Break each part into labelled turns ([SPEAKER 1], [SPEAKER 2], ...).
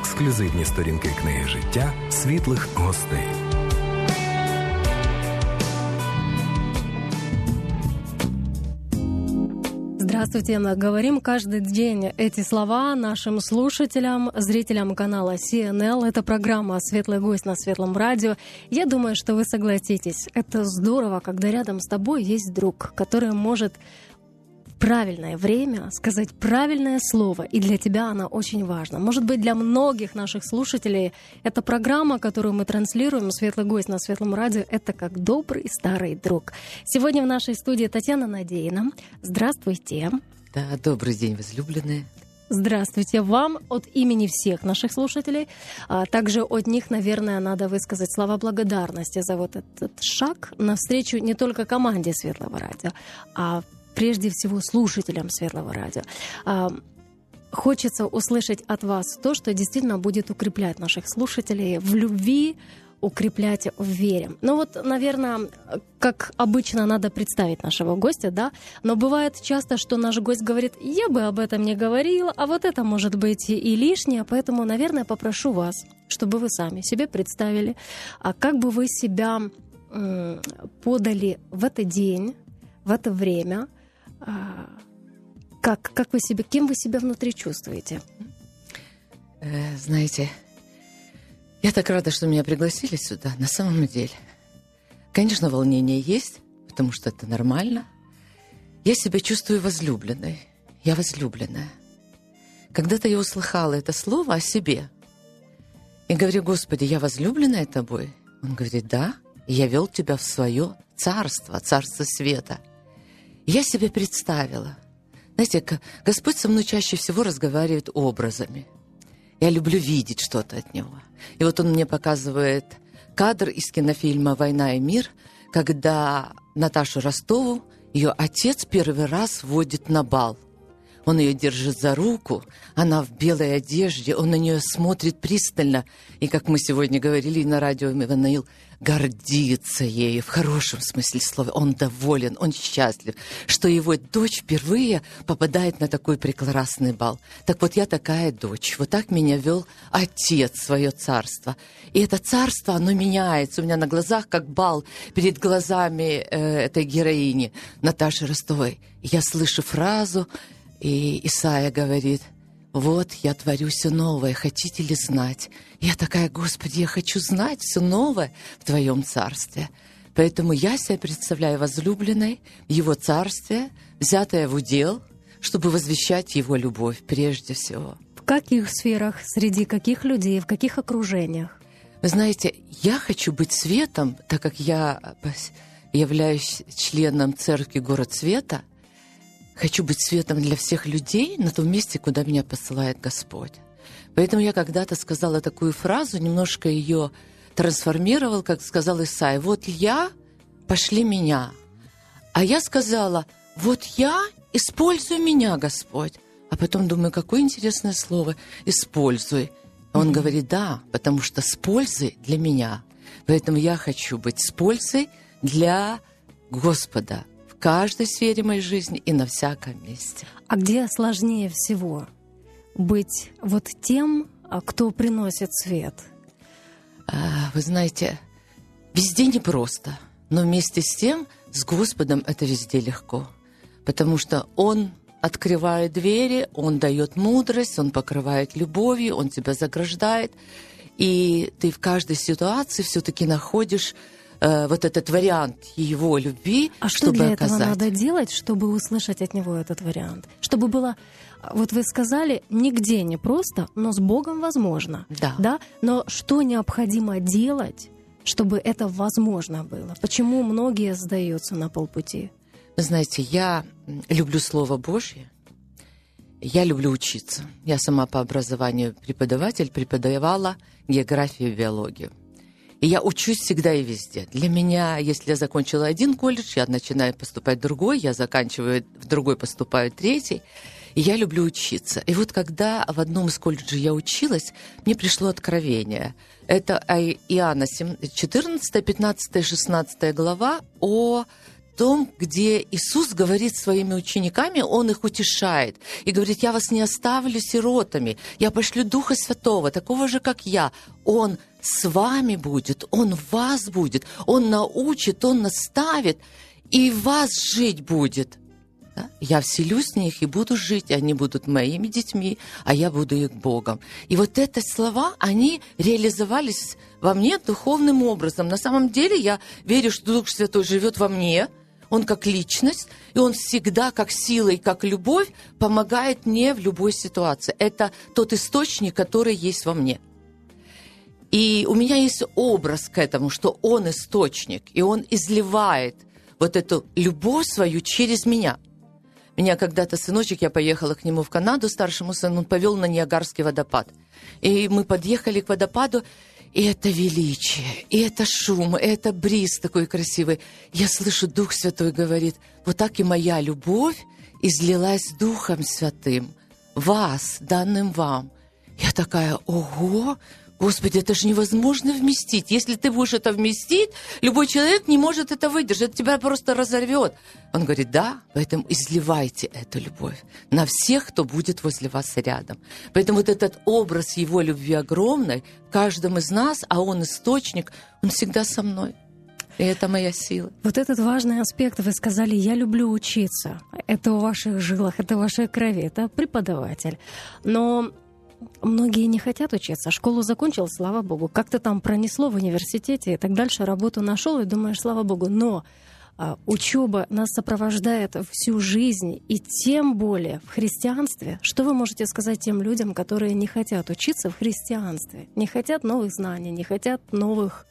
[SPEAKER 1] ексклюзивні сторінки книги життя світлих гостей.
[SPEAKER 2] Здравствуйте. Говорим каждый день эти слова нашим слушателям, зрителям канала CNL. Это программа «Светлый гость» на Светлом радио. Я думаю, что вы согласитесь. Это здорово, когда рядом с тобой есть друг, который может в правильное время сказать правильное слово. И для тебя она очень важна. Может быть, для многих наших слушателей эта программа, которую мы транслируем, «Светлый гость» на Светлом радио, это как добрый старый друг. Сегодня в нашей студии Татьяна Надеина. Здравствуйте.
[SPEAKER 3] Да, добрый день, возлюбленные.
[SPEAKER 2] Здравствуйте вам от имени всех наших слушателей. Также от них, наверное, надо высказать слова благодарности за вот этот шаг навстречу не только команде Светлого радио, а прежде всего слушателям Светлого радио. Хочется услышать от вас то, что действительно будет укреплять наших слушателей в любви, укреплять в вере. Ну вот, наверное, как обычно, надо представить нашего гостя, да? Но бывает часто, что наш гость говорит: я бы об этом не говорила, а вот это может быть и лишнее, поэтому, наверное, попрошу вас, чтобы вы сами себе представили, а как бы вы себя подали в этот день, в это время, как вы себя, кем вы себя внутри чувствуете?
[SPEAKER 3] Знаете, я так рада, что меня пригласили сюда, на самом деле. Конечно, волнение есть, потому что это нормально. Я себя чувствую возлюбленной. Я возлюбленная. Когда-то я услыхала это слово о себе. И говорю: Господи, я возлюбленная тобой? Он говорит: да, и я вел тебя в свое царство, царство света. Я себе представила. Знаете, Господь со мной чаще всего разговаривает образами. Я люблю видеть что-то от Него. И вот Он мне показывает кадр из кинофильма «Война и мир», когда Наташу Ростову ее отец первый раз водит на бал. Он ее держит за руку, она в белой одежде, он на нее смотрит пристально. И, как мы сегодня говорили на радио, Иванаил гордится ею, в хорошем смысле слова. Он доволен, он счастлив, что его дочь впервые попадает на такой прекрасный бал. Так вот, я такая дочь. Вот так меня вел отец в свое царство. И это царство, оно меняется у меня на глазах, как бал перед глазами этой героини Наташи Ростовой. Я слышу фразу, и Исайя говорит: вот я творю все новое, хотите ли знать? Я такая: Господи, я хочу знать все новое в Твоем царстве. Поэтому я себя представляю возлюбленной в Его царстве, взятая в удел, чтобы возвещать Его любовь прежде всего.
[SPEAKER 2] В каких сферах, среди каких людей, в каких окружениях?
[SPEAKER 3] Вы знаете, я хочу быть светом, так как я являюсь членом церкви «Город света». Хочу быть светом для всех людей на том месте, куда меня посылает Господь. Поэтому я когда-то сказала такую фразу, немножко ее трансформировал, как сказал Исайя: вот я, пошли меня. А я сказала: вот я, используй меня, Господь. А потом думаю, какое интересное слово «используй». Он говорит: да, потому что с пользой для меня. Поэтому я хочу быть с пользой для Господа в каждой сфере моей жизни и на всяком месте.
[SPEAKER 2] А где сложнее всего быть вот тем, кто приносит свет?
[SPEAKER 3] Вы знаете, везде непросто, но вместе с тем, с Господом это везде легко, потому что Он открывает двери, Он дает мудрость, Он покрывает любовью, Он тебя заграждает, и ты в каждой ситуации все-таки находишь вот этот вариант Его любви,
[SPEAKER 2] а
[SPEAKER 3] чтобы
[SPEAKER 2] что для
[SPEAKER 3] оказать.
[SPEAKER 2] этого надо делать, чтобы услышать от Него этот вариант? Чтобы было, вот вы сказали, нигде не просто, но с Богом возможно.
[SPEAKER 3] Да.
[SPEAKER 2] Но что необходимо делать, чтобы это возможно было? Почему многие сдаются на полпути?
[SPEAKER 3] Вы знаете, я люблю Слово Божье, я люблю учиться. Я сама по образованию преподаватель, преподавала географию и биологию. И я учусь всегда и везде. Для меня, если я закончила один колледж, я начинаю поступать в другой, я заканчиваю в другой, поступаю в третий. И я люблю учиться. И вот когда в одном из колледжей я училась, мне пришло откровение. Это Иоанна 14, 15, 16 глава о том, где Иисус говорит своими учениками, Он их утешает и говорит: я вас не оставлю сиротами, я пошлю Духа Святого, такого же, как я. Он с вами будет, Он в вас будет, Он научит, Он наставит, и в вас жить будет. Да? Я вселюсь в них и буду жить, и они будут моими детьми, а я буду их Богом. И вот эти слова, они реализовались во мне духовным образом. На самом деле я верю, что Дух Святой живет во мне, Он как личность, и Он всегда как сила и как любовь помогает мне в любой ситуации. Это тот источник, который есть во мне. И у меня есть образ к этому, что Он источник, и Он изливает вот эту любовь свою через меня. Меня когда-то сыночек, я поехала к нему в Канаду, старшему сыну, он повел на Ниагарский водопад. И мы подъехали к водопаду, и это величие, и это шум, и это бриз такой красивый. Я слышу, Дух Святой говорит: вот так и моя любовь излилась Духом Святым, вас, данным вам. Я такая: ого! Господи, это же невозможно вместить. Если ты будешь это вместить, любой человек не может это выдержать, это тебя просто разорвет. Он говорит: да, поэтому изливайте эту любовь на всех, кто будет возле вас рядом. Поэтому вот этот образ Его любви огромной в каждом из нас, а Он источник, Он всегда со мной. И это моя сила.
[SPEAKER 2] Вот этот важный аспект, вы сказали: я люблю учиться. Это в ваших жилах, это в вашей крови, это преподаватель. Но многие не хотят учиться. Школу закончил, слава богу. Как-то там пронесло в университете и так дальше. Работу нашел и думаешь: слава богу. Но учеба нас сопровождает всю жизнь, и тем более в христианстве. Что вы можете сказать тем людям, которые не хотят учиться в христианстве, не хотят новых знаний, не хотят новых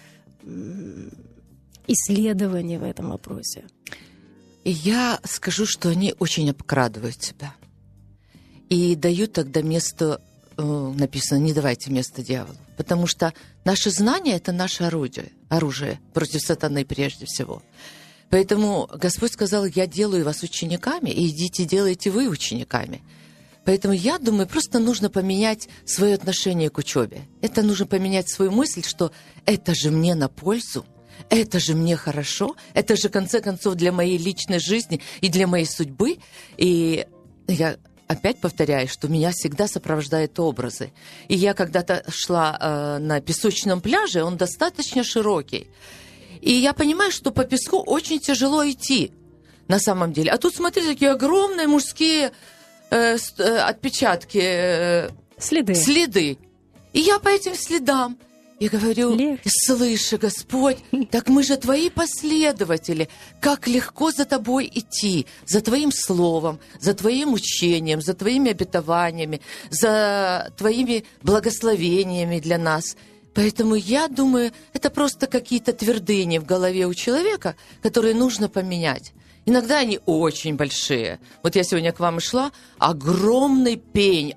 [SPEAKER 2] исследований в этом вопросе?
[SPEAKER 3] И я скажу, что они очень обкрадывают себя. И дают тогда место, написано: не давайте место дьяволу. Потому что наши знания – это наше оружие против сатаны прежде всего. Поэтому Господь сказал: я делаю вас учениками, и идите делайте вы учениками. Поэтому я думаю, просто нужно поменять свое отношение к учебе. Это нужно поменять свою мысль, что это же мне на пользу, это же мне хорошо, это же, в конце концов, для моей личной жизни и для моей судьбы. И я опять повторяю, что меня всегда сопровождают образы. И я когда-то шла на песочном пляже, он достаточно широкий. И я понимаю, что по песку очень тяжело идти на самом деле. А тут, смотрите, такие огромные мужские отпечатки, следы. И я по этим следам. И говорю: слышь, Господь, так мы же Твои последователи. Как легко за Тобой идти, за Твоим словом, за Твоим учением, за Твоими обетованиями, за Твоими благословениями для нас. Поэтому я думаю, это просто какие-то твердыни в голове у человека, которые нужно поменять. Иногда они очень большие. Вот я сегодня к вам шла, огромный пень.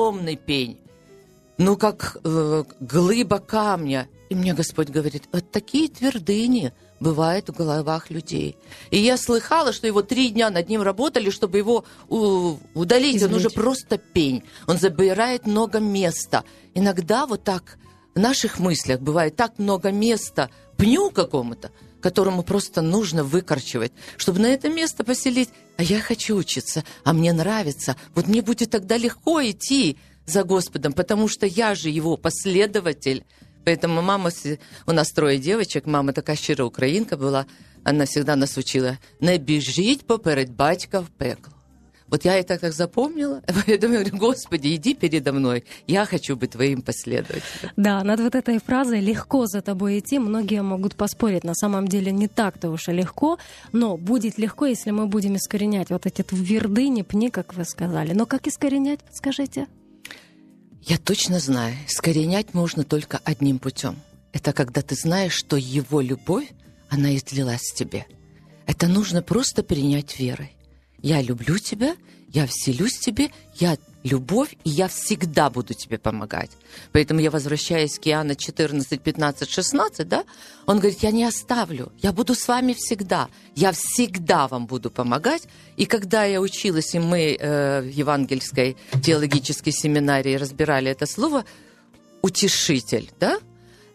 [SPEAKER 3] Ну, как глыба камня. И мне Господь говорит: вот такие твердыни бывают в головах людей. И я слыхала, что его 3 дня над ним работали, чтобы его удалить. Извлечь. Он уже просто пень. Он забирает много места. Иногда вот так в наших мыслях бывает так много места пню какому-то, которому просто нужно выкорчевать, чтобы на это место поселить. А я хочу учиться, а мне нравится. Вот мне будет тогда легко идти за Господом, потому что я же Его последователь. Поэтому мама, у нас 3 девочек, мама такая щира українка була, она всегда нас учила: не біжіть поперед батька в пекло. Вот я это так запомнила. Я думаю: Господи, иди передо мной, я хочу быть Твоим последователем.
[SPEAKER 2] Да, над вот этой фразой «легко за тобой идти» многие могут поспорить. На самом деле не так-то уж и легко, но будет легко, если мы будем искоренять вот эти твердыни, пни, как вы сказали. Но как искоренять, скажите?
[SPEAKER 3] Я точно знаю, искоренять можно только одним путем. Это когда ты знаешь, что Его любовь, она излилась в тебе. Это нужно просто принять верой. Я люблю тебя, я вселюсь в тебе, я любовь, и я всегда буду тебе помогать. Поэтому я возвращаюсь к Иоанна 14, 15, 16, да? Он говорит: я не оставлю, я буду с вами всегда, я всегда вам буду помогать. И когда я училась, и мы в Евангельской теологической семинарии разбирали это слово «утешитель», да?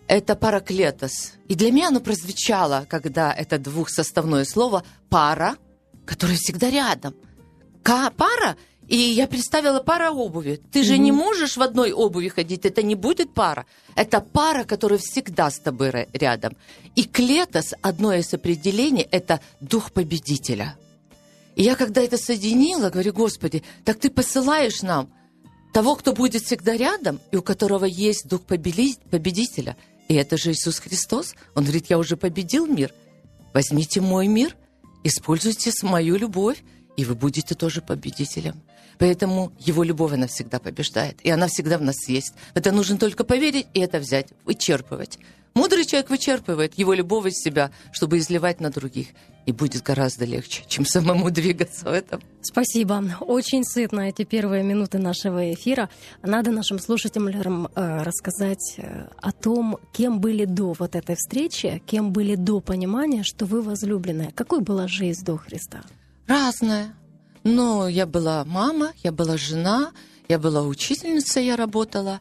[SPEAKER 3] это параклетос. И для меня оно прозвучало, когда это двухсоставное слово «пара», которое всегда рядом. Пара, и я представила пара обуви. Ты же не можешь в одной обуви ходить, это не будет пара. Это пара, которая всегда с тобой рядом. И клетос, одно из определений, это дух победителя. И я когда это соединила, говорю: Господи, так ты посылаешь нам того, кто будет всегда рядом, и у которого есть дух победителя. И это же Иисус Христос. Он говорит: я уже победил мир. Возьмите мой мир, используйте мою любовь, и вы будете тоже победителем. Поэтому Его любовь, она всегда побеждает. И она всегда в нас есть. Это нужно только поверить и это взять, вычерпывать. Мудрый человек вычерпывает Его любовь из себя, чтобы изливать на других. И будет гораздо легче, чем самому двигаться в этом.
[SPEAKER 2] Спасибо. Очень сытно эти первые минуты нашего эфира. Надо нашим слушателям рассказать о том, кем были до вот этой встречи, кем были до понимания, что вы возлюбленная. Какой была жизнь до Христа?
[SPEAKER 3] Разная. Но я была мама, я была жена, я была учительница, я работала.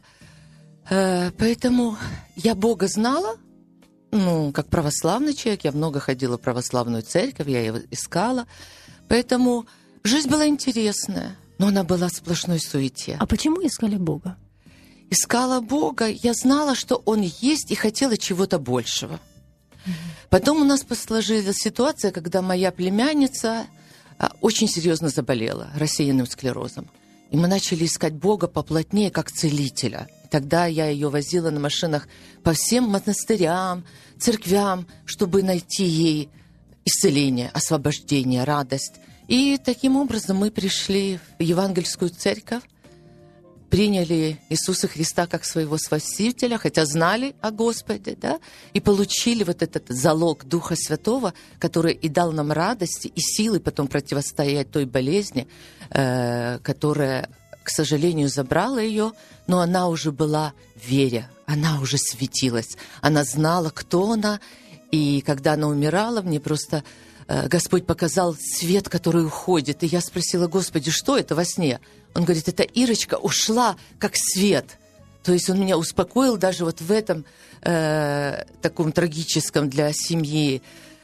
[SPEAKER 3] Поэтому я Бога знала, как православный человек. Я много ходила в православную церковь, я его искала. Поэтому жизнь была интересная, но она была в сплошной суете.
[SPEAKER 2] А почему искали Бога?
[SPEAKER 3] Искала Бога, я знала, что Он есть, и хотела чего-то большего. Потом у нас сложилась ситуация, когда моя племянница очень серьезно заболела рассеянным склерозом. И мы начали искать Бога поплотнее, как целителя. И тогда я ее возила на машинах по всем монастырям, церквям, чтобы найти ей исцеление, освобождение, радость. И таким образом мы пришли в евангельскую церковь, приняли Иисуса Христа как своего Спасителя, хотя знали о Господе, да, и получили вот этот залог Духа Святого, который и дал нам радости и силы потом противостоять той болезни, которая, к сожалению, забрала ее, но она уже была в вере, она уже светилась, она знала, кто она, и когда она умирала, мне просто Господь показал свет, который уходит, и я спросила: Господи, что это во сне? Он говорит: это Ирочка ушла, как свет. То есть он меня успокоил даже вот в этом таком трагическом для семьи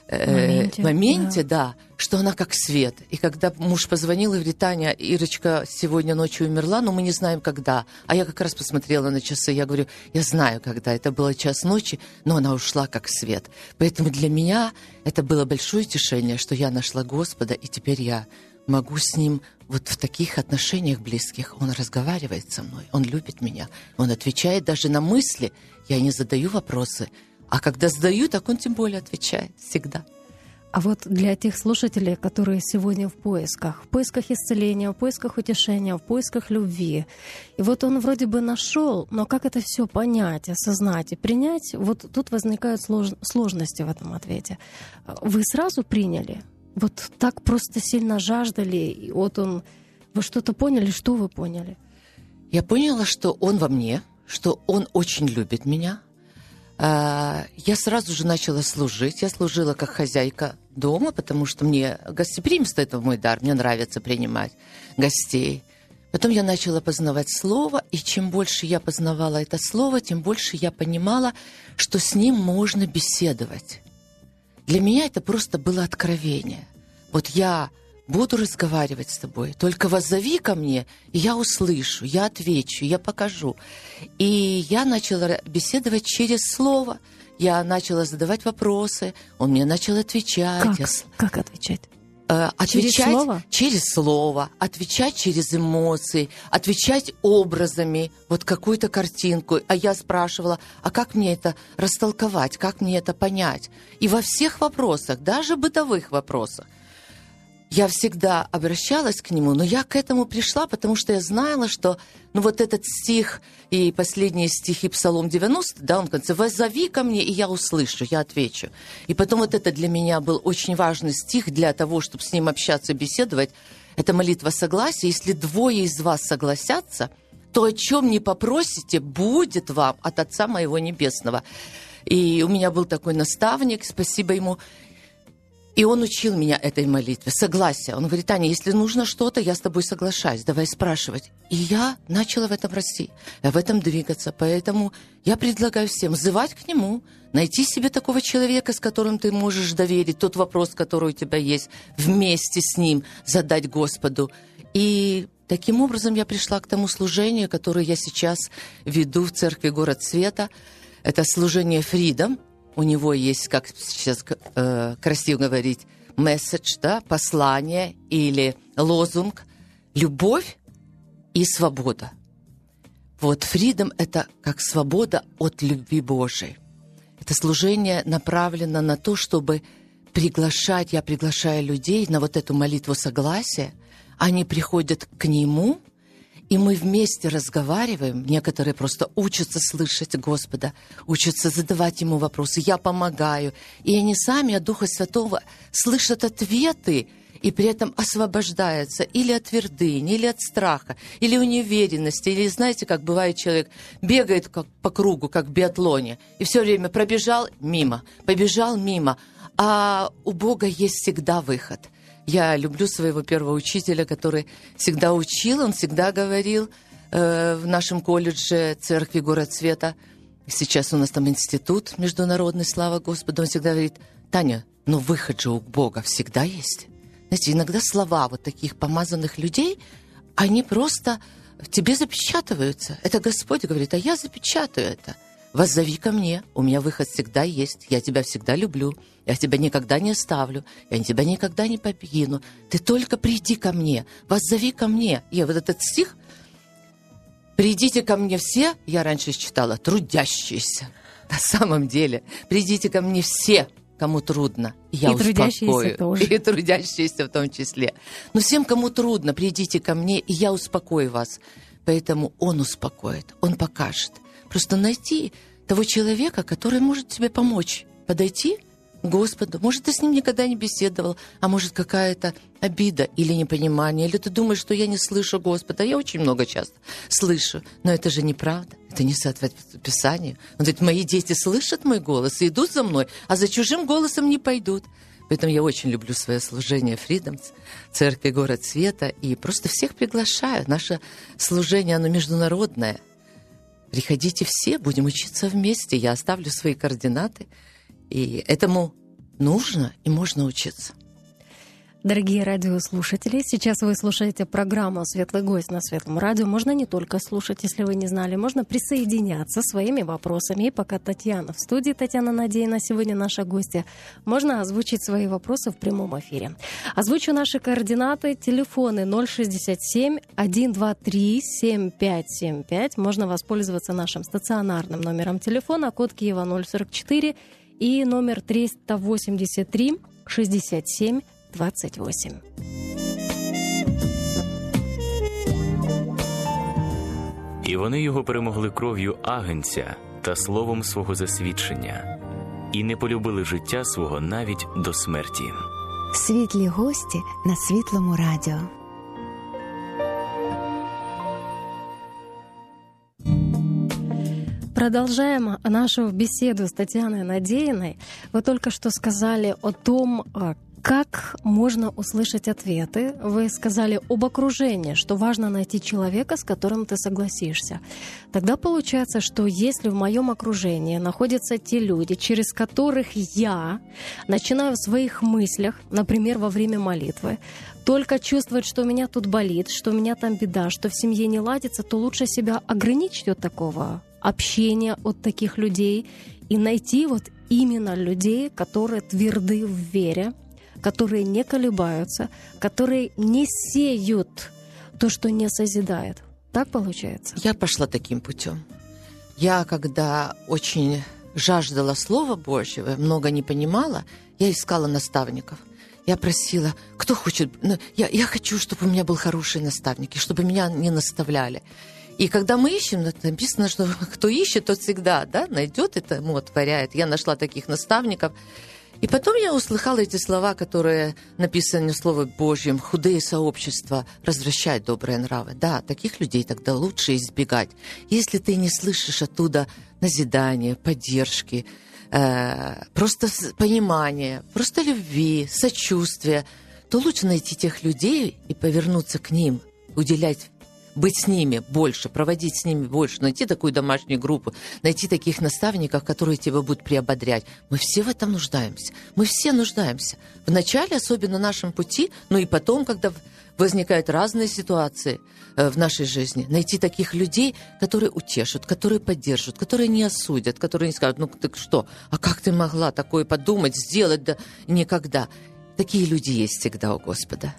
[SPEAKER 3] моменте, да, что она как свет. И когда муж позвонил и говорит: Таня, Ирочка сегодня ночью умерла, но мы не знаем, когда. А я как раз посмотрела на часы, я говорю: я знаю, когда. Это было 1:00 ночи, но она ушла как свет. Поэтому для меня это было большое утешение, что я нашла Господа, и теперь я могу с Ним вот в таких отношениях близких. Он разговаривает со мной, Он любит меня, Он отвечает даже на мысли. Я не задаю вопросы, а когда задаю, так Он тем более отвечает всегда.
[SPEAKER 2] А вот для тех слушателей, которые сегодня в поисках исцеления, в поисках утешения, в поисках любви, и вот он вроде бы нашел, но как это все понять, осознать и принять, вот тут возникают сложности в этом ответе. Вы сразу приняли? Вот так просто сильно жаждали, и вот вы что-то поняли, что вы поняли?
[SPEAKER 3] Я поняла, что Он во мне, что Он очень любит меня. Я сразу же начала служить. Я служила как хозяйка дома, потому что мне гостеприимство — это мой дар. Мне нравится принимать гостей. Потом я начала познавать Слово, и чем больше я познавала это Слово, тем больше я понимала, что с Ним можно беседовать. Для меня это просто было откровение. Вот я буду разговаривать с тобой, только воззови ко мне, и я услышу, я отвечу, я покажу. И я начала беседовать через Слово, я начала задавать вопросы, он мне начал отвечать.
[SPEAKER 2] Как отвечать?
[SPEAKER 3] Отвечать
[SPEAKER 2] через слово?
[SPEAKER 3] Через слово, отвечать через эмоции, отвечать образами, вот какую-то картинку. А я спрашивала: а как мне это растолковать, как мне это понять? И во всех вопросах, даже бытовых вопросах, я всегда обращалась к Нему, но я к этому пришла, потому что я знала, что вот этот стих и последние стихи Псалом 90, да, он в конце: «Воззови ко мне, и я услышу, я отвечу». И потом вот это для меня был очень важный стих для того, чтобы с Ним общаться, беседовать. Это молитва согласия. «Если 2 из вас согласятся, то о чем не попросите, будет вам от Отца моего Небесного». И у меня был такой наставник, спасибо ему. И он учил меня этой молитве, согласия. Он говорит: Таня, если нужно что-то, я с тобой соглашаюсь, давай спрашивать. И я начала в этом расти, в этом двигаться. Поэтому я предлагаю всем взывать к нему, найти себе такого человека, с которым ты можешь доверить тот вопрос, который у тебя есть, вместе с ним задать Господу. И таким образом я пришла к тому служению, которое я сейчас веду в церкви «Город Света». Это служение Freedom. У него есть, как сейчас красиво говорить, месседж, да, послание или лозунг «Любовь и свобода». Вот Freedom – это как свобода от любви Божией. Это служение направлено на то, чтобы приглашать, я приглашаю людей на вот эту молитву согласия. Они приходят к нему, и мы вместе разговариваем. Некоторые просто учатся слышать Господа, учатся задавать Ему вопросы. Я помогаю. И они сами от Духа Святого слышат ответы, и при этом освобождаются или от твердыни, или от страха, или неуверенности. Или, знаете, как бывает, человек бегает как по кругу, как в биатлоне, и все время пробежал мимо, побежал мимо. А у Бога есть всегда выход. Я люблю своего первого учителя, который всегда учил, он всегда говорил в нашем колледже церкви «Город Света». Сейчас у нас там институт международный, слава Господу. Он всегда говорит: Таня, но выход же у Бога всегда есть. Знаете, иногда слова вот таких помазанных людей, они просто в тебе запечатываются. Это Господь говорит: а я запечатаю это. Воззови ко мне, у меня выход всегда есть, я тебя всегда люблю, я тебя никогда не оставлю, я тебя никогда не покину. Ты только приди ко мне, воззови ко мне. И вот этот стих: «Придите ко мне все», я раньше читала, «трудящиеся». На самом деле, придите ко мне все, кому трудно, и я успокою. Тоже. И трудящиеся в том числе. Но всем, кому трудно, придите ко мне, и я успокою вас. Поэтому Он успокоит, Он покажет. Просто найти того человека, который может тебе помочь, подойти к Господу. Может, ты с ним никогда не беседовал, а может, какая-то обида или непонимание, или ты думаешь, что я не слышу Господа. Я очень много часто слышу, но это же неправда, это не соответствует Писанию. Он говорит: мои дети слышат мой голос и идут за мной, а за чужим голосом не пойдут. Поэтому я очень люблю свое служение Freedom, церкви «Город Света», и просто всех приглашаю. Наше служение, оно международное. Приходите все, будем учиться вместе. Я оставлю свои координаты. И этому нужно и можно учиться.
[SPEAKER 2] Дорогие радиослушатели, сейчас вы слушаете программу «Светлый гость» на Светлом радио. Можно не только слушать, если вы не знали, можно присоединяться своими вопросами. И пока Татьяна в студии, Татьяна Надеина, сегодня наша гостья, можно озвучить свои вопросы в прямом эфире. Озвучу наши координаты. Телефоны 067-123-7575. Можно воспользоваться нашим стационарным номером телефона, код Киева 044 и номер 383 67 28.
[SPEAKER 4] І вони його перемогли кров'ю агнця та словом свого засвідчення, і не полюбили життя свого навіть до смерті.
[SPEAKER 5] Світлі гості на Світлому радіо.
[SPEAKER 2] Продолжаем нашу беседу с Татьяной Надеиной. Вы только что сказали о том, как можно услышать ответы. Вы сказали об окружении, что важно найти человека, с которым ты согласишься. Тогда получается, что если в моем окружении находятся те люди, через которых я начинаю в своих мыслях, например, во время молитвы, только чувствовать, что у меня тут болит, что у меня там беда, что в семье не ладится, то лучше себя ограничить от такого общения, от таких людей и найти вот именно людей, которые тверды в вере, которые не колебаются, которые не сеют то, что не созидает. Так получается?
[SPEAKER 3] Я пошла таким путем. Я, когда очень жаждала Слова Божьего, много не понимала, я искала наставников. Я просила, кто хочет... Я хочу, чтобы у меня был хороший наставник, и чтобы меня не наставляли. И когда мы ищем, написано, что кто ищет, тот всегда найдет это, ему отворяет. Я нашла таких наставников. И потом я услыхала эти слова, которые написаны в Слове Божьем: худые сообщества развращают добрые нравы. Да, таких людей тогда лучше избегать. Если ты не слышишь оттуда назидания, поддержки, просто понимания, просто любви, сочувствия, то лучше найти тех людей и повернуться к ним, уделять, быть с ними больше, проводить с ними больше, найти такую домашнюю группу, найти таких наставников, которые тебя будут приободрять. Мы все в этом нуждаемся. Мы все нуждаемся. В начале, особенно в нашем пути, но и потом, когда возникают разные ситуации в нашей жизни, найти таких людей, которые утешат, которые поддержат, которые не осудят, которые не скажут: ну ты что, а как ты могла такое подумать, сделать? Да никогда. Такие люди есть всегда у Господа.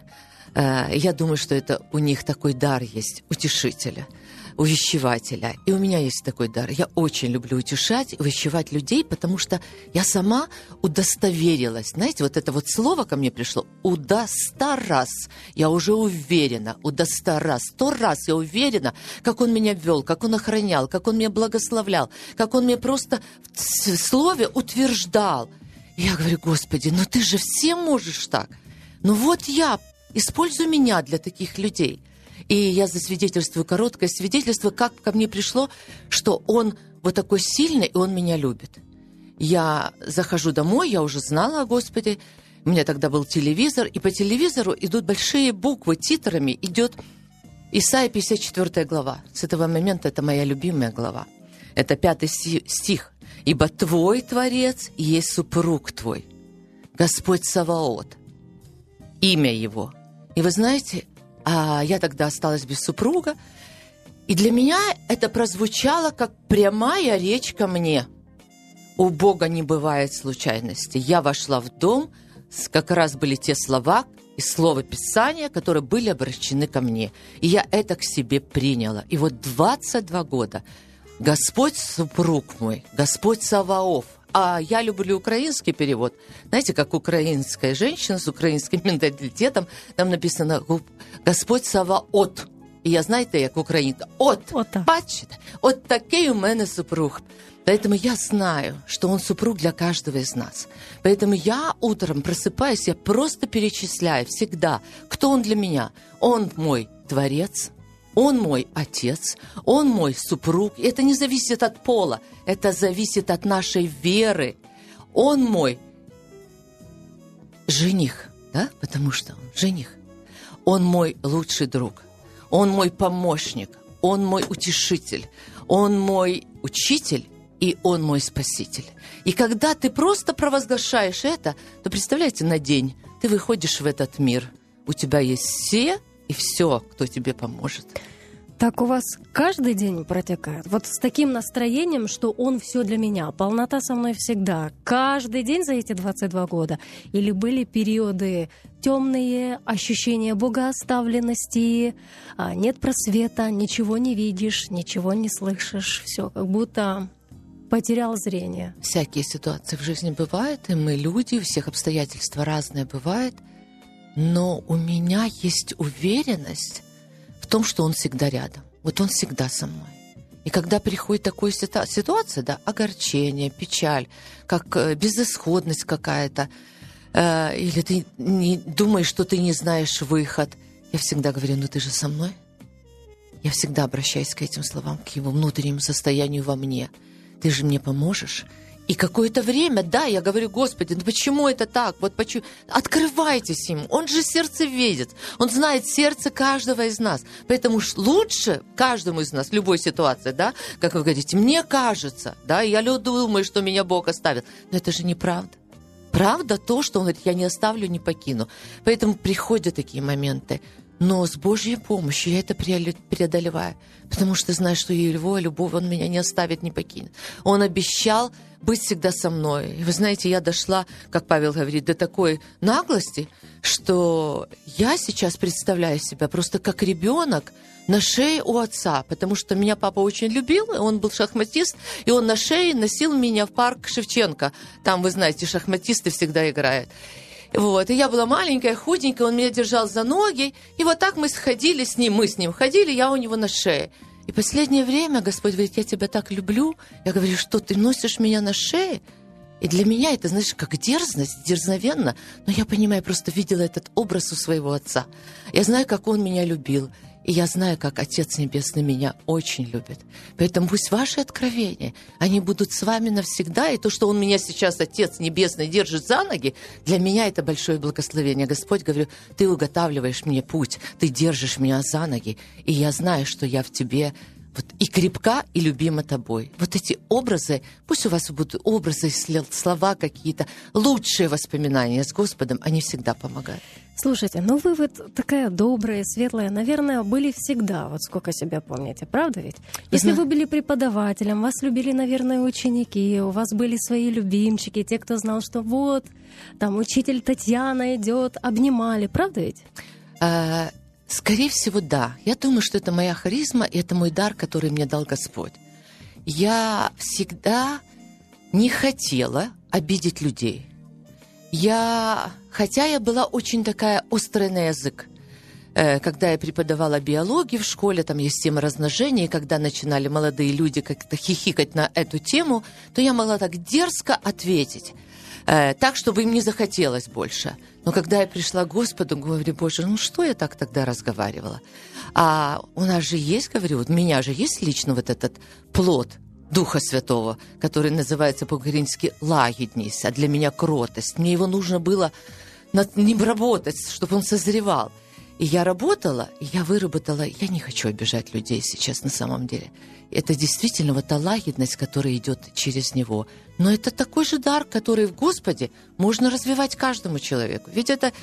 [SPEAKER 3] Я думаю, что это у них такой дар есть, утешителя, увещевателя. И у меня есть такой дар. Я очень люблю утешать, увещевать людей, потому что я сама удостоверилась. Знаете, вот это вот слово ко мне пришло: удостарас. Я уже уверена, удостарас. 100 раз я уверена, как он меня вел, как он охранял, как он меня благословлял, как он меня просто в слове утверждал. И я говорю: Господи, ну ты же всем можешь так. Ну вот я... Используй меня для таких людей. И я засвидетельствую короткое свидетельство, как ко мне пришло, что он вот такой сильный, и он меня любит. Я захожу домой, я уже знала о Господе. У меня тогда был телевизор, и по телевизору идут большие буквы, титрами идет Исайя 54 глава. С этого момента это моя любимая глава. Это 5 стих. «Ибо твой Творец есть супруг твой, Господь Саваот, имя его». И вы знаете, я тогда осталась без супруга, и для меня это прозвучало как прямая речь ко мне. У Бога не бывает случайности. Я вошла в дом, как раз были те слова из Слова Писания, которые были обращены ко мне. И я это к себе приняла. И вот 22 года Господь супруг мой, Господь Саваоф. А я люблю украинский перевод. Знаете, как украинская женщина с украинским менталитетом, там написано «Господь Саваот». І я, знаєте, як українка, бачите, от такий у мене супруг. Поэтому я знаю, что он супруг для каждого из нас. Поэтому я утром просыпаюсь, я просто перечисляю всегда, кто он для меня. Он мой Творец, он мой Отец, он мой супруг. И это не зависит от пола, это зависит от нашей веры. Он мой жених, да, потому что он жених. Он мой лучший друг. Он мой помощник, Он мой утешитель, Он мой учитель, и Он мой спаситель. И когда ты просто провозглашаешь это, то, представляете, на день ты выходишь в этот мир. У тебя есть все и все, кто тебе поможет.
[SPEAKER 2] Так у вас каждый день протекает? Вот с таким настроением, что он все для меня, полнота со мной всегда, каждый день за эти 22 года? Или были периоды темные, ощущения богооставленности, нет просвета, ничего не видишь, ничего не слышишь, все как будто потерял зрение?
[SPEAKER 3] Всякие ситуации в жизни бывают, и мы люди, у всех обстоятельства разные бывают, но у меня есть уверенность в том, что он всегда рядом. Вот он всегда со мной. И когда приходит такая ситуация, да, огорчение, печаль, как безысходность какая-то, или ты не думаешь, что ты не знаешь выход, я всегда говорю: ну ты же со мной. Я всегда обращаюсь к этим словам, к его внутреннему состоянию во мне. Ты же мне поможешь. И какое-то время, да, я говорю: Господи, ну почему это так? Вот почему? Открывайтесь ему. Он же сердце видит. Он знает сердце каждого из нас. Поэтому лучше каждому из нас в любой ситуации, да, как вы говорите, мне кажется, да, я думаю, что меня Бог оставит. Но это же неправда. Правда то, что он говорит: я не оставлю, не покину. Поэтому приходят такие моменты. Но с Божьей помощью я это преодолеваю. Потому что знаю, что его любовь, он меня не оставит, не покинет. Он обещал быть всегда со мной. И вы знаете, я дошла, как Павел говорит, до такой наглости, что я сейчас представляю себя просто как ребенок на шее у отца, потому что меня папа очень любил, он был шахматист, и он на шее носил меня в парк Шевченко. Там, вы знаете, шахматисты всегда играют. Вот, и я была маленькая, худенькая, он меня держал за ноги, и вот так мы сходили с ним, ходили, я у него на шее. И последнее время Господь говорит: я тебя так люблю. Я говорю: что ты носишь меня на шее? И для меня это, знаешь, как дерзность, дерзновенно, но я понимаю, просто видела этот образ у своего отца. Я знаю, как он меня любил, и я знаю, как Отец Небесный меня очень любит. Поэтому пусть ваши откровения, они будут с вами навсегда, и то, что он меня сейчас, Отец Небесный, держит за ноги, для меня это большое благословение. Господь, говорю, ты уготавливаешь мне путь, ты держишь меня за ноги, и я знаю, что я в тебе вот и крепка, и любима тобой. Вот эти образы, пусть у вас будут образы, слова какие-то, лучшие воспоминания с Господом, они всегда помогают.
[SPEAKER 2] Слушайте, ну вы вот такая добрая, светлая, наверное, были всегда, вот сколько себя помните, правда ведь? Если вы были преподавателем, вас любили, наверное, ученики, у вас были свои любимчики, те, кто знал, что вот, там учитель Татьяна идет, обнимали, правда ведь?
[SPEAKER 3] Скорее всего, да. Я думаю, что это моя харизма, и это мой дар, который мне дал Господь. Я всегда не хотела обидеть людей. Хотя я была очень такая острая на язык. Когда я преподавала биологию в школе, там есть тема размножения, и когда начинали молодые люди как-то хихикать на эту тему, то я могла так дерзко ответить. Так, чтобы им не захотелось больше. Но когда я пришла к Господу, говорю, Боже, ну что я так тогда разговаривала? А у нас же есть, говорю, вот у меня же есть лично вот этот плод Духа Святого, который называется по-украински лагідність, а для меня кротость. Мне его нужно было над ним работать, чтобы он созревал. И я работала, и я выработала, я не хочу обижать людей сейчас на самом деле. Это действительно вот та лагідность, которая идет через него. Но это такой же дар, который в Господе можно развивать каждому человеку. Ведь это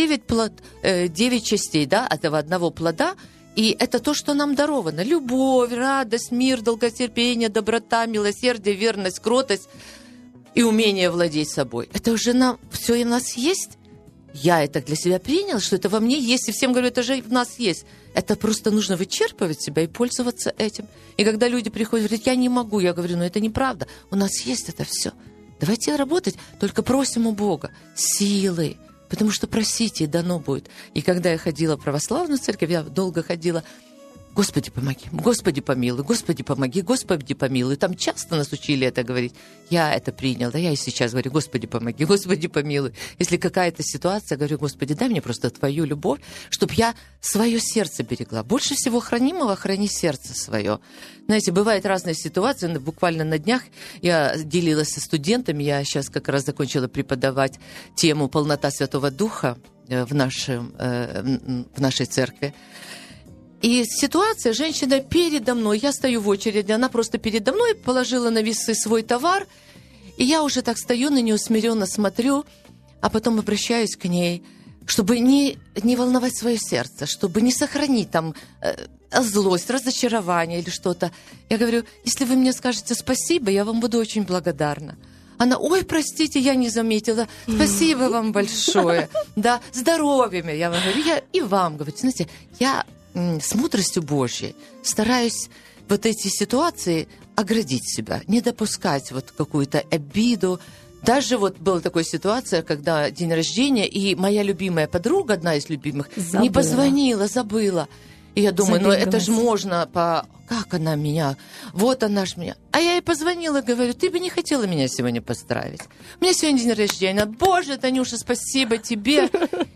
[SPEAKER 3] 9 частей, да, этого одного плода, и это то, что нам даровано. Любовь, радость, мир, долготерпение, доброта, милосердие, верность, кротость и умение владеть собой. Это уже все у нас есть. Я это для себя приняла, что это во мне есть, и всем говорю, это же в нас есть. Это просто нужно вычерпывать себя и пользоваться этим. И когда люди приходят, говорят, я не могу, я говорю, это неправда, у нас есть это все. Давайте работать, только просим у Бога силы, потому что просите, и дано будет. И когда я ходила в православную церковь, я долго ходила, Господи, помоги, Господи, помилуй, Господи, помоги, Господи, помилуй. Там часто нас учили это говорить. Я это приняла, я и сейчас говорю, Господи, помоги, Господи, помилуй. Если какая-то ситуация, говорю, Господи, дай мне просто Твою любовь, чтобы я свое сердце берегла. Больше всего хранимого храни сердце свое. Знаете, бывают разные ситуации. Буквально на днях я делилась со студентами, я сейчас как раз закончила преподавать тему «Полнота Святого Духа» в нашей церкви. И ситуация, женщина передо мной, я стою в очереди, она просто передо мной положила на весы свой товар, и я уже так стою на нее, смиренно смотрю, а потом обращаюсь к ней, чтобы не волновать свое сердце, чтобы не сохранить там злость, разочарование или что-то. Я говорю, если вы мне скажете спасибо, я вам буду очень благодарна. Она, ой, простите, я не заметила, спасибо вам большое, да, здоровья, я вам говорю, я и вам говорю, знаете, я с мудростью Божьей стараюсь вот эти ситуации оградить себя, не допускать вот какую-то обиду. Даже вот была такая ситуация, когда день рождения, и моя любимая подруга, одна из любимых, не позвонила, забыла. И я думаю, это же можно Как она меня? Вот она ж меня. А я ей позвонила, говорю, ты бы не хотела меня сегодня поздравить? У меня сегодня день рождения. Боже, Танюша, спасибо тебе.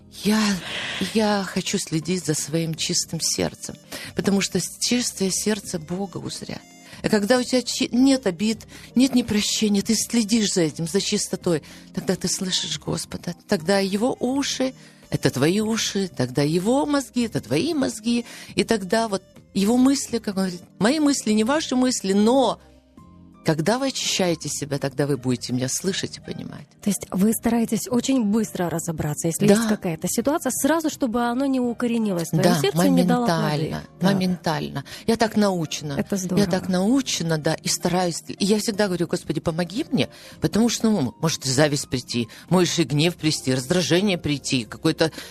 [SPEAKER 3] Я хочу следить за своим чистым сердцем, потому что чистое сердце Бога узрят. А когда у тебя нет обид, нет непрощения, ты следишь за этим, за чистотой, тогда ты слышишь Господа, тогда Его уши — это твои уши, тогда Его мозги — это твои мозги, и тогда вот Его мысли, как он говорит, мои мысли, не ваши мысли, но когда вы очищаете себя, тогда вы будете меня слышать и понимать.
[SPEAKER 2] То есть вы стараетесь очень быстро разобраться, если есть какая-то ситуация, сразу, чтобы оно не укоренилось в твоем сердце и не дало плоды.
[SPEAKER 3] Моментально. Я так научена.
[SPEAKER 2] Это здорово.
[SPEAKER 3] Я так научена, да, и стараюсь. И я всегда говорю, Господи, помоги мне, потому что, может зависть прийти, может и гнев прийти, раздражение прийти, какой-то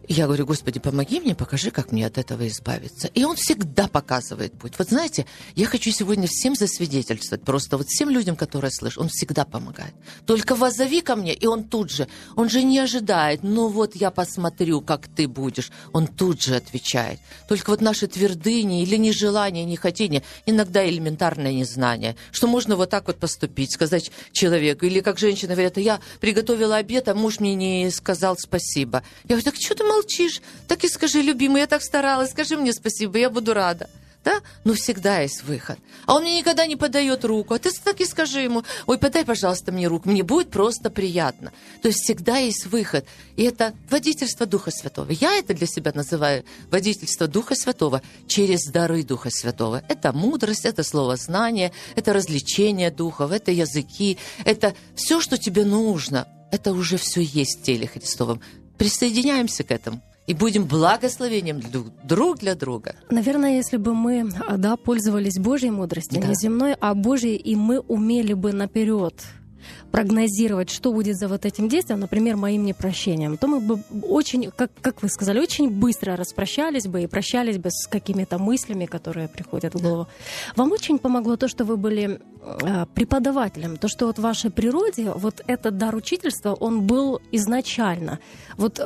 [SPEAKER 3] Я говорю: Господи, помоги мне, покажи, как мне от этого избавиться. И Он всегда показывает путь. Вот знаете, я хочу сегодня всем засвидетельствовать, просто вот всем людям, которые слышат, Он всегда помогает. Только воззови ко мне, и Он тут же, Он же не ожидает, ну вот я посмотрю, как ты будешь. Он тут же отвечает. Только вот наши твердыни или нежелание, нехотение, иногда элементарное незнание, что можно вот так вот поступить, сказать человеку. Или как женщина говорит: я приготовила обед, а муж мне не сказал спасибо. Я говорю: так что ты молчишь? Так и скажи: любимый, я так старалась, скажи мне спасибо, я буду рада. Да? Но всегда есть выход. А он мне никогда не подает руку. А ты так и скажи ему: ой, подай, пожалуйста, мне руку. Мне будет просто приятно. То есть всегда есть выход. И это водительство Духа Святого. Я это для себя называю водительство Духа Святого через дары Духа Святого. Это мудрость, это словознание, это развлечение духов, это языки, это все, что тебе нужно. Это уже все есть в теле Христовом. Присоединяемся к этому. И будем благословением друг для друга.
[SPEAKER 2] Наверное, если бы мы, да, пользовались Божьей мудростью,
[SPEAKER 3] да,
[SPEAKER 2] не земной, а Божьей, и мы умели бы наперед прогнозировать, что будет за вот этим действием, например, моим непрощением, то мы бы очень, как вы сказали, очень быстро распрощались бы и прощались бы с какими-то мыслями, которые приходят в голову. Вам очень помогло то, что вы были преподавателем, то, что вот в вашей природе вот этот дар учительства, он был изначально. Вот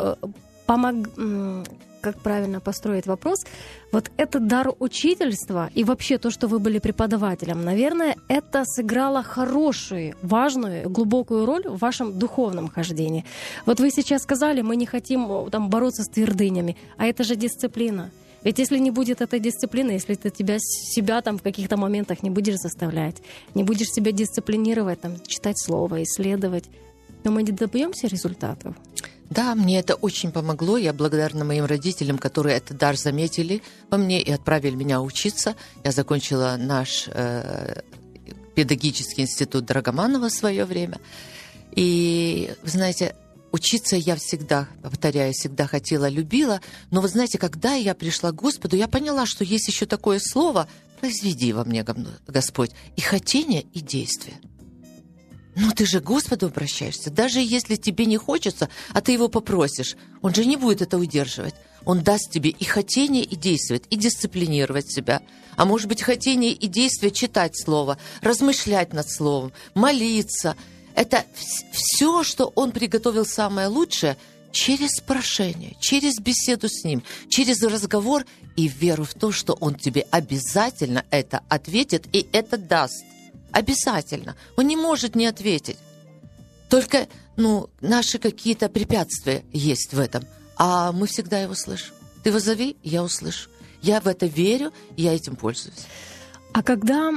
[SPEAKER 2] как правильно построить вопрос, вот этот дар учительства и вообще то, что вы были преподавателем, наверное, это сыграло хорошую, важную, глубокую роль в вашем духовном хождении. Вот вы сейчас сказали, мы не хотим там бороться с твердынями, а это же дисциплина. Ведь если не будет этой дисциплины, если ты себя там в каких-то моментах не будешь заставлять, не будешь себя дисциплинировать, там, читать слово, исследовать, то мы не добьемся результатов.
[SPEAKER 3] Да, мне это очень помогло. Я благодарна моим родителям, которые этот дар заметили во мне и отправили меня учиться. Я закончила наш педагогический институт Драгоманова в свое время. И, вы знаете, учиться я всегда, повторяю, всегда хотела, любила. Но, вы знаете, когда я пришла к Господу, я поняла, что есть еще такое слово: «Произведи во мне, Господь, и хотение, и действие». Но ты же к Господу обращаешься. Даже если тебе не хочется, а ты Его попросишь, Он же не будет это удерживать. Он даст тебе и хотение, и действовать, и дисциплинировать себя. А может быть, хотение и действие читать Слово, размышлять над Словом, молиться. Это все, что Он приготовил самое лучшее, через прошение, через беседу с Ним, через разговор и веру в то, что Он тебе обязательно это ответит и это даст. Обязательно. Он не может не ответить. Только, наши какие-то препятствия есть в этом. А мы всегда его слышим. Ты воззови, я услышу. Я в это верю, я этим пользуюсь.
[SPEAKER 2] А когда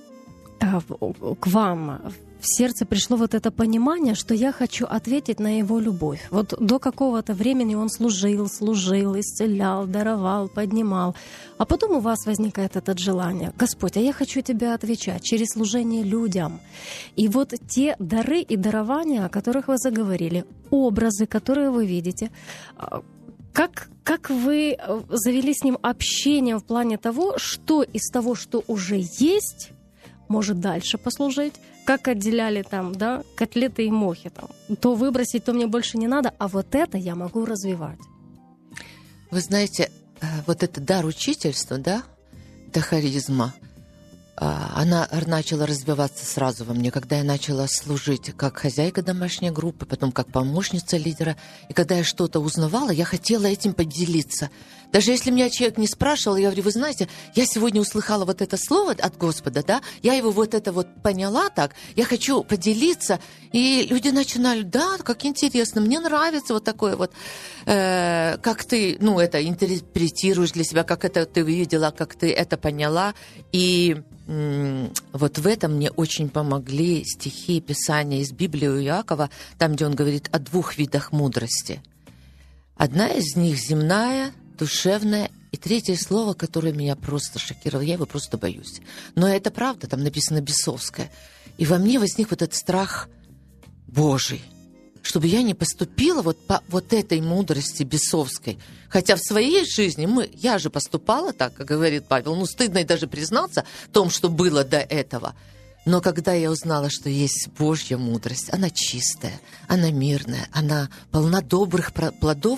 [SPEAKER 2] к вам в сердце пришло вот это понимание, что я хочу ответить на Его любовь. Вот до какого-то времени Он служил, исцелял, даровал, поднимал. А потом у вас возникает это желание: Господь, а я хочу Тебя отвечать через служение людям. И вот те дары и дарования, о которых вы заговорили, образы, которые вы видите, как вы завели с Ним общение в плане того, что из того, что уже есть, может дальше послужить, как отделяли там, да, котлеты и мохи, там, то выбросить, то мне больше не надо, а вот это я могу развивать.
[SPEAKER 3] Вы знаете, вот этот дар учительства, да, это харизма, она начала развиваться сразу во мне, когда я начала служить как хозяйка домашней группы, потом как помощница лидера. И когда я что-то узнавала, я хотела этим поделиться. Даже если меня человек не спрашивал, я говорю: вы знаете, я сегодня услыхала вот это слово от Господа, да, я его вот это вот поняла так, я хочу поделиться. И люди начинали: да, как интересно, мне нравится вот такое вот, как ты, это интерпретируешь для себя, как это ты увидела, как ты это поняла. И вот в этом мне очень помогли стихи Писания из Библии у Иакова, там, где он говорит о 2 видах мудрости. Одна из них земная, душевная, и третье слово, которое меня просто шокировало, я его просто боюсь. Но это правда, там написано бесовское. И во мне возник вот этот страх Божий, чтобы я не поступила вот по вот этой мудрости бесовской. Хотя в своей жизни я же поступала так, как говорит Павел, стыдно и даже признаться в том, что было до этого. Но когда я узнала, что есть Божья мудрость, она чистая, она мирная, она полна добрых плодов,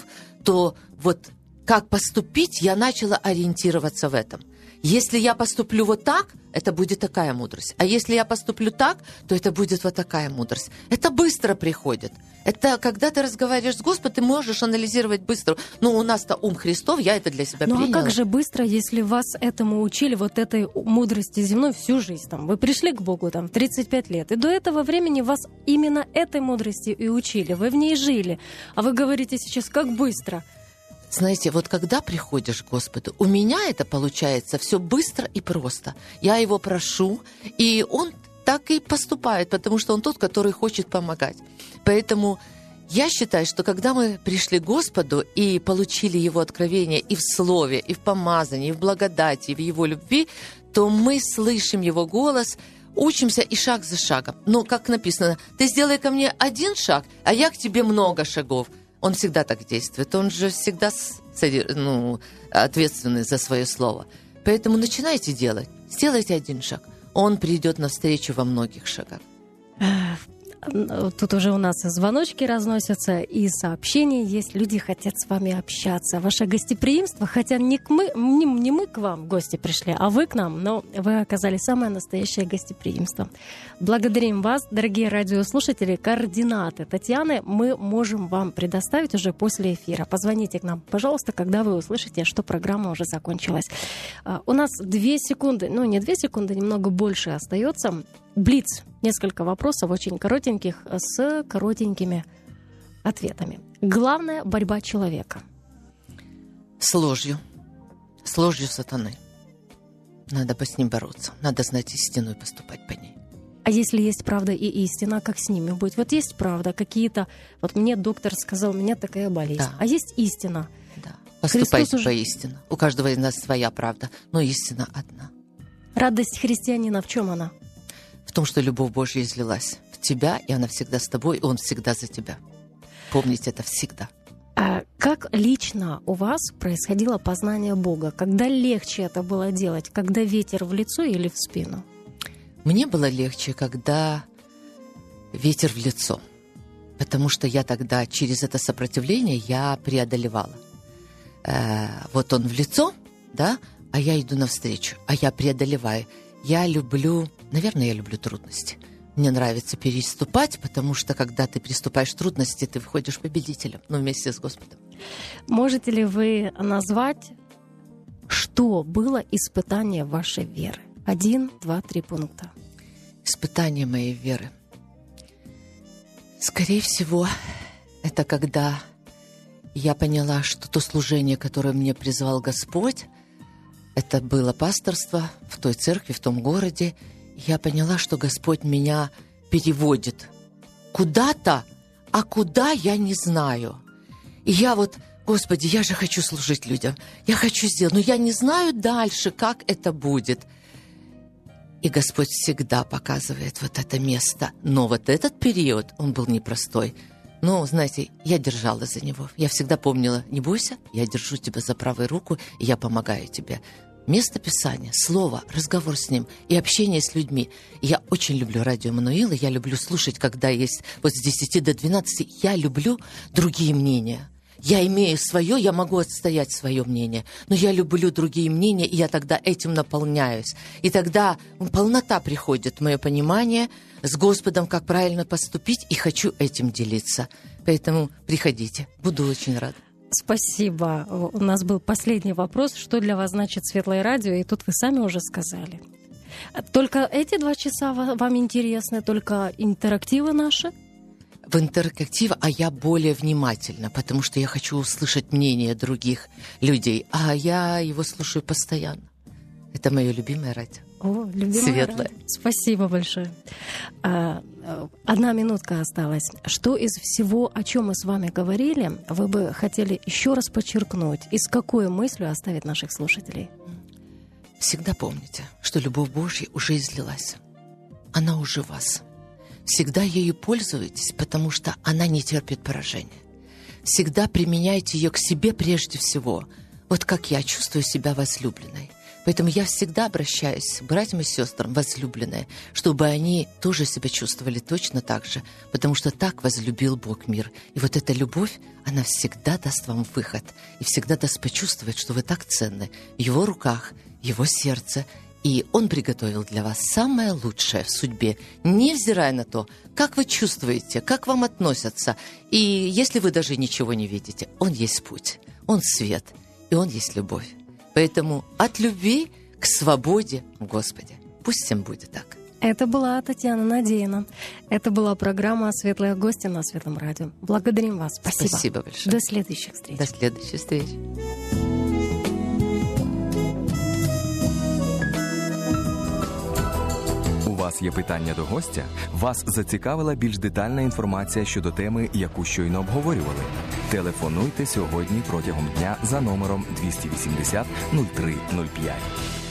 [SPEAKER 3] то вот как поступить, я начала ориентироваться в этом. Если я поступлю вот так, это будет такая мудрость. А если я поступлю так, то это будет вот такая мудрость. Это быстро приходит. Это когда ты разговариваешь с Господом, ты можешь анализировать быстро. Ну, у нас-то ум Христов, я это для себя приняла.
[SPEAKER 2] Ну, а как же быстро, если вас этому учили, вот этой мудрости земной всю жизнь? Там, вы пришли к Богу в 35 лет, и до этого времени вас именно этой мудрости и учили. Вы в ней жили. А вы говорите сейчас, как быстро.
[SPEAKER 3] Знаете, вот когда приходишь к Господу, у меня это получается все быстро и просто. Я его прошу, и он так и поступает, потому что он тот, который хочет помогать. Поэтому я считаю, что когда мы пришли к Господу и получили его откровение и в слове, и в помазании, и в благодати, и в его любви, то мы слышим его голос, учимся и шаг за шагом. Но, как написано, ты сделай ко мне один шаг, а я к тебе много шагов. Он всегда так действует. Он же всегда ответственный за свое слово. Поэтому начинайте делать. Сделайте один шаг. Он придет навстречу во многих шагах.
[SPEAKER 2] Тут уже у нас звоночки разносятся, и сообщения есть. Люди хотят с вами общаться. Ваше гостеприимство, хотя не мы к вам в гости пришли, а вы к нам, но вы оказали самое настоящее гостеприимство. Благодарим вас, дорогие радиослушатели. Координаты Татьяны мы можем вам предоставить уже после эфира. Позвоните к нам, пожалуйста, когда вы услышите, что программа уже закончилась. У нас 2 секунды, не 2 секунды, немного больше остается. Блиц. Несколько вопросов, очень коротеньких, с коротенькими ответами. Главная борьба человека.
[SPEAKER 3] С ложью. С ложью сатаны. Надо с ним бороться. Надо знать истину и поступать по ней.
[SPEAKER 2] А если есть правда и истина, как с ними быть? Вот есть правда, какие-то... Вот мне доктор сказал, у меня такая болезнь. Да. А есть истина.
[SPEAKER 3] Да. Поступайте по истине. У каждого из нас своя правда, но истина одна.
[SPEAKER 2] Радость христианина в чем она?
[SPEAKER 3] В том, что любовь Божья излилась в тебя, и она всегда с тобой, и он всегда за тебя. Помните это всегда.
[SPEAKER 2] А как лично у вас происходило познание Бога? Когда легче это было делать? Когда ветер в лицо или в спину?
[SPEAKER 3] Мне было легче, когда ветер в лицо. Потому что я тогда через это сопротивление я преодолевала. Вот он в лицо, да, а я иду навстречу, а я преодолеваю. Я люблю трудности. Мне нравится переступать, потому что, когда ты переступаешь трудности, ты выходишь победителем, вместе с Господом.
[SPEAKER 2] Можете ли вы назвать, что было испытание вашей веры? 1, 2, 3 пункта.
[SPEAKER 3] Испытание моей веры. Скорее всего, это когда я поняла, что то служение, которое мне призвал Господь, это было пасторство в той церкви, в том городе. Я поняла, что Господь меня переводит куда-то, а куда я не знаю. И я Господи, я же хочу служить людям, я хочу сделать, но я не знаю дальше, как это будет. И Господь всегда показывает это место. Но этот период, он был непростой. Но, знаете, я держалась за него. Я всегда помнила, не бойся, я держу тебя за правую руку, и я помогаю тебе. Место Писания, слово, разговор с ним и общение с людьми. Я очень люблю радио Эммануила, я люблю слушать, когда есть с 10 до 12, я люблю другие мнения. Я имею свое, я могу отстоять свое мнение, но я люблю другие мнения, и я тогда этим наполняюсь. И тогда полнота приходит, мое понимание с Господом, как правильно поступить, и хочу этим делиться. Поэтому приходите, буду очень рада.
[SPEAKER 2] Спасибо. У нас был последний вопрос. Что для вас значит светлое радио? И тут вы сами уже сказали. Только эти 2 часа вам интересны? Только интерактивы наши?
[SPEAKER 3] В интерактиве, а я более внимательна, потому что я хочу услышать мнение других людей, а я его слушаю постоянно. Это мое любимое радио.
[SPEAKER 2] Любимое
[SPEAKER 3] светлое.
[SPEAKER 2] Радио. Спасибо большое. 1 минутка осталась. Что из всего, о чем мы с вами говорили, вы бы хотели еще раз подчеркнуть? И с какой мыслью оставить наших слушателей?
[SPEAKER 3] Всегда помните, что любовь Божья уже излилась. Она уже в вас. Всегда ею пользуйтесь, потому что она не терпит поражения. Всегда применяйте ее к себе прежде всего. Вот как я чувствую себя возлюбленной. Поэтому я всегда обращаюсь к братьям и сестрам, возлюбленные, чтобы они тоже себя чувствовали точно так же, потому что так возлюбил Бог мир. И вот эта любовь, она всегда даст вам выход и всегда даст почувствовать, что вы так ценны в Его руках, в Его сердце, и Он приготовил для вас самое лучшее в судьбе, невзирая на то, как вы чувствуете, как вам относятся. И если вы даже ничего не видите, Он есть путь, Он свет, и Он есть любовь. Поэтому от любви к свободе в Господе. Пусть всем будет так.
[SPEAKER 2] Это была Татьяна Надеина. Это была программа «Светлые гости» на Светлом радио. Благодарим вас. Спасибо.
[SPEAKER 3] Спасибо большое.
[SPEAKER 2] До следующих встреч.
[SPEAKER 3] До следующей встречи.
[SPEAKER 1] У вас є питання до гостя? Вас зацікавила більш детальна інформація щодо теми, яку щойно обговорювали? Телефонуйте сьогодні протягом дня за номером 280 0305.